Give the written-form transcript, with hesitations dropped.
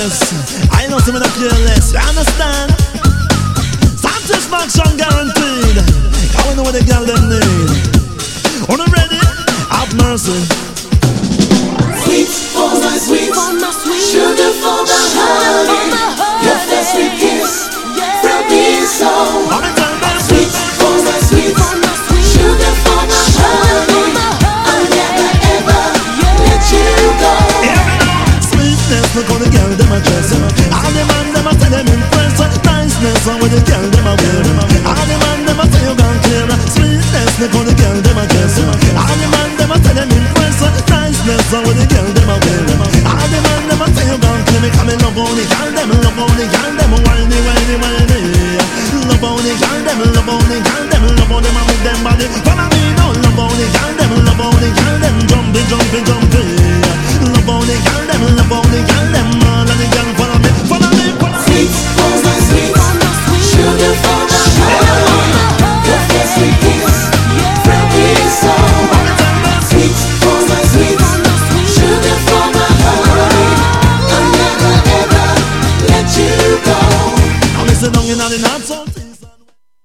careless. I know some of the careless. You understand? Satisfaction guaranteed. I know what the girl them need. On the ready? Have mercy. Sweet for my sweet, sugar for the honey. Your first sweet kiss from me so. Sweet for my sweet, sugar for the honey. I'll never ever let you go. Sweetness, look how the girl them a dress. All the man them a say them impress. Niceness, how the girl them a wear. All the man them a say you gone clear. Sweetness, look how the girl them a dress. All the man them a say them impress. Niceness, how the girl them a wear. All the man them a say you gone clear. Because me love how the girl them, love how the girl them whiny, whiny, whiny. Love how the girl them, love how the girl them, love how them a move them body. Follow me now, love how the girl them, love how the girl them jumping, jumping, jumping.